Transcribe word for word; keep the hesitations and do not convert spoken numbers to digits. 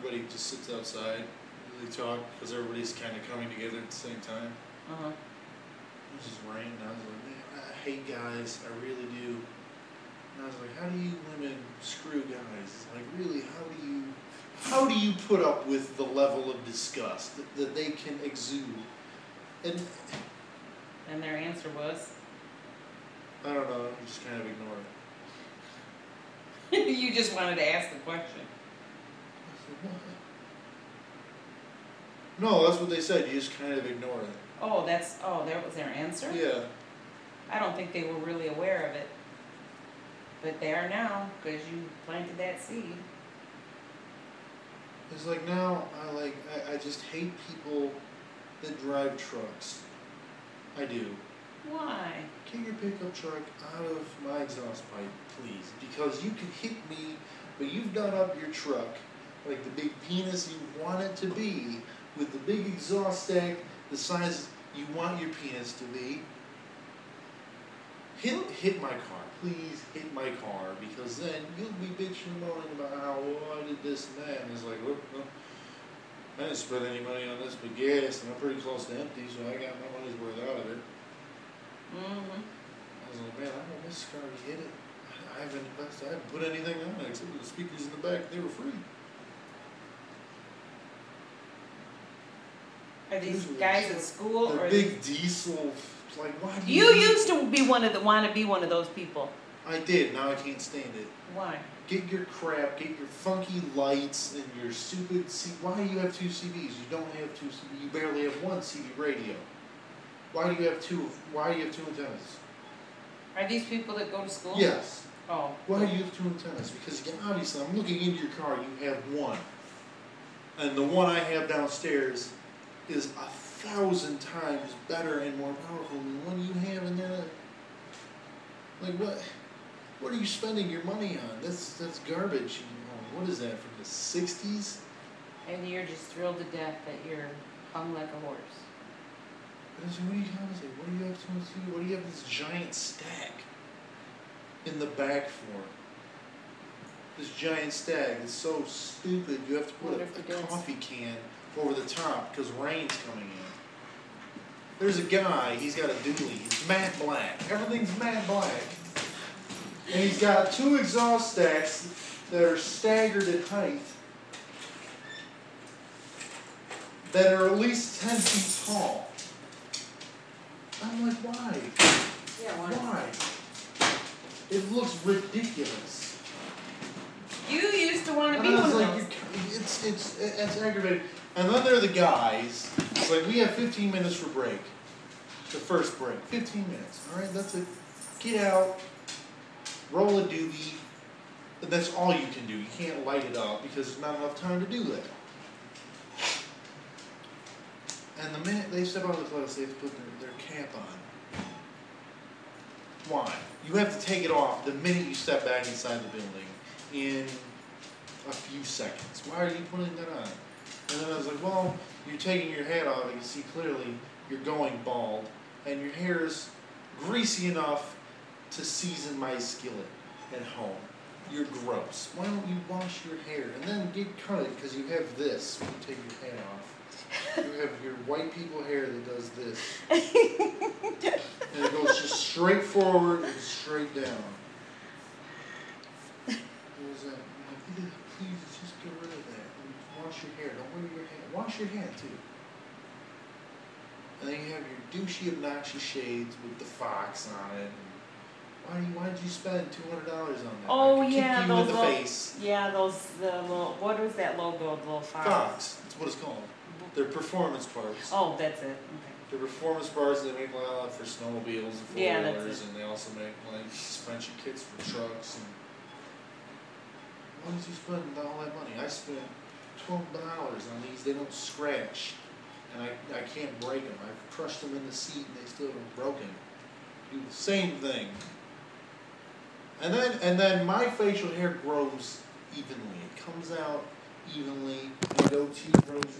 everybody just sits outside. They talk because everybody's kind of coming together at the same time. Uh huh. It was just rain, and I was like, man, I hate guys. I really do. And I was like, how do you women screw guys? It's like, really, how do you, how do you put up with the level of disgust that, that they can exude? And And their answer was? I don't know. I just kind of ignore it. You just wanted to ask the question. I said, what? No, that's what they said. You just kind of ignore it. Oh, that's, oh, that was their answer? Yeah. I don't think they were really aware of it. But they are now, because you planted that seed. It's like now, I like, I, I just hate people that drive trucks. I do. Why? Get your pickup truck out of my exhaust pipe, please. Because you can hit me, but you've done up your truck like the big penis you want it to be, with the big exhaust stack the size you want your penis to be. Hit, hit my car. Please hit my car, because then you'll be bitching and moaning about how, oh, I did this and that. And it's like, well, well, I didn't spend any money on this but gas, and I'm pretty close to empty, so I got my money's worth out of it. Mm-hmm. I was like, man, I want this car to hit it. I haven't invested, I haven't put anything on it except for the speakers in the back. They were free. Are these These were guys so- at school The or big diesel, like, why do you you... used to be one of the want to be one of those people. I did, now I can't stand it. Why? Get your crap, get your funky lights and your stupid C... Why do you have two C Ds? You don't have two C Ds. You barely have one C D radio. Why do you have two? Why do you have two antennas? Are these people that go to school? Yes. Oh. Why do you have two antennas? Because again, obviously, I'm looking into your car, you have one. And the one I have downstairs is a thousand times better and more powerful than the one you have in there. Like, what? What are you spending your money on? That's that's garbage. What is that, from the sixties? And you're just thrilled to death that you're hung like a horse. And I said, what are you trying to say? What do you have to do? What do you have this giant stack in the back for? This giant stack is so stupid. You have to put Wonder a, if it a is. coffee can over the top because rain's coming in. There's a guy, he's got a dually. He's matte black. Everything's matte black. And he's got two exhaust stacks that are staggered in height that are at least ten feet tall. I'm like, why? Yeah, Why? It looks ridiculous. You used to want to And be I one was of like, those. you- it's, it's, it's aggravating. And then there are the guys. It's like, we have fifteen minutes for break. The first break. fifteen minutes. All right, that's it. Get out. Roll a doobie. But that's all you can do. You can't light it up because there's not enough time to do that. And the minute they step out of the class, they have to put their, their cap on. Why? You have to take it off the minute you step back inside the building in a few seconds. Why are you putting that on? And then I was like, well, you're taking your hat off. You can see clearly you're going bald. And your hair is greasy enough to season my skillet at home. You're gross. Why don't you wash your hair? And then get cut because you have this when you take your hat off. You have your white people hair that does this. And it goes just straight forward and straight down. What was that? I'm like, please, just get rid of that. And wash your hair. Don't wear your hair. Wash your hand too. And then you have your douchey, obnoxious shades with the fox on it. Why, do you, why did you spend two hundred dollars on that? Oh I could yeah, kick you those in the little, face. yeah, those the little. What was that logo? The little fox. Fox. That's what it's called. They're performance parts. Oh, that's it. Okay. They're performance parts. They make a lot for snowmobiles and four Yeah, that's wheelers, it. and they also make like suspension kits for trucks. And why did you spend all that money? I spent twelve dollars on these. They don't scratch, and I I can't break them. I've crushed them in the seat, and they still are broken. Do the same thing. And then and then my facial hair grows evenly. It comes out evenly. My goatee grows